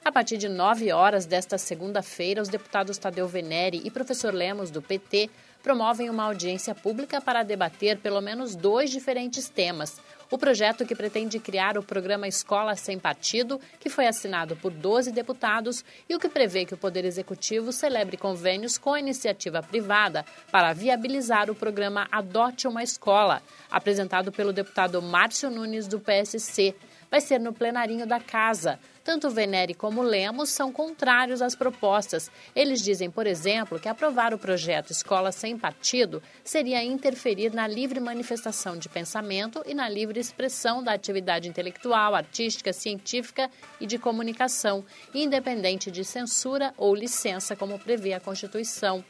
A partir de 9 horas desta segunda-feira, os deputados Tadeu Venere e professor Lemos, do PT, promovem uma audiência pública para debater pelo menos 2 diferentes temas. O projeto que pretende criar o programa Escola Sem Partido, que foi assinado por 12 deputados, e o que prevê que o Poder Executivo celebre convênios com a iniciativa privada para viabilizar o programa Adote uma Escola, apresentado pelo deputado Márcio Nunes, do PSC. Vai ser no plenarinho da Casa. Tanto Venere como Lemos são contrários às propostas. Eles dizem, por exemplo, que aprovar o projeto Escola Sem Partido seria interferir na livre manifestação de pensamento e na livre expressão da atividade intelectual, artística, científica e de comunicação, independente de censura ou licença, como prevê a Constituição.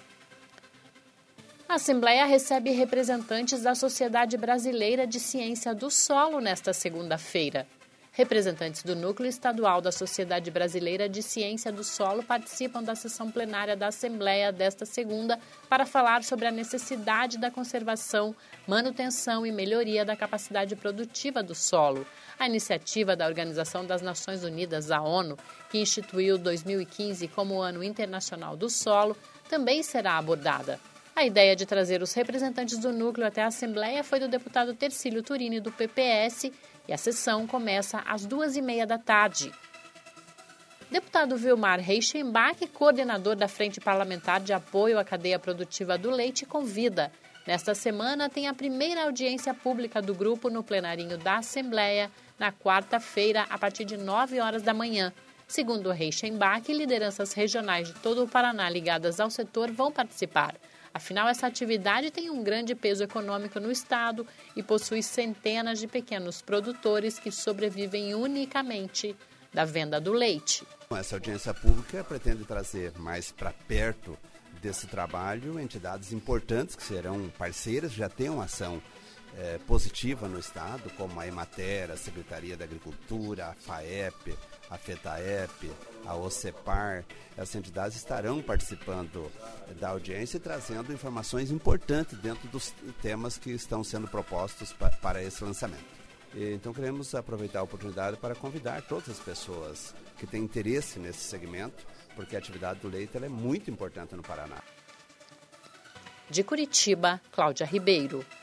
A Assembleia recebe representantes da Sociedade Brasileira de Ciência do Solo nesta segunda-feira. Representantes do Núcleo Estadual da Sociedade Brasileira de Ciência do Solo participam da sessão plenária da Assembleia desta segunda para falar sobre a necessidade da conservação, manutenção e melhoria da capacidade produtiva do solo. A iniciativa da Organização das Nações Unidas, a ONU, que instituiu 2015 como o Ano Internacional do Solo, também será abordada. A ideia de trazer os representantes do núcleo até a Assembleia foi do deputado Tercílio Turini, do PPS, e a sessão começa às 2h30 da tarde. Deputado Vilmar Reichenbach, coordenador da Frente Parlamentar de Apoio à Cadeia Produtiva do Leite, convida. Nesta semana, tem a primeira audiência pública do grupo no plenarinho da Assembleia, na quarta-feira, a partir de 9 horas da manhã. Segundo Reichenbach, lideranças regionais de todo o Paraná ligadas ao setor vão participar. Afinal, essa atividade tem um grande peso econômico no estado e possui centenas de pequenos produtores que sobrevivem unicamente da venda do leite. Essa audiência pública pretende trazer mais para perto desse trabalho entidades importantes que serão parceiras, já têm uma ação positiva no estado, como a Emater, a Secretaria da Agricultura, a FAEP, a FETAEP, a OCEPAR. Essas entidades estarão participando da audiência e trazendo informações importantes dentro dos temas que estão sendo propostos para esse lançamento. Então queremos aproveitar a oportunidade para convidar todas as pessoas que têm interesse nesse segmento, porque a atividade do leite ela é muito importante no Paraná. De Curitiba, Cláudia Ribeiro.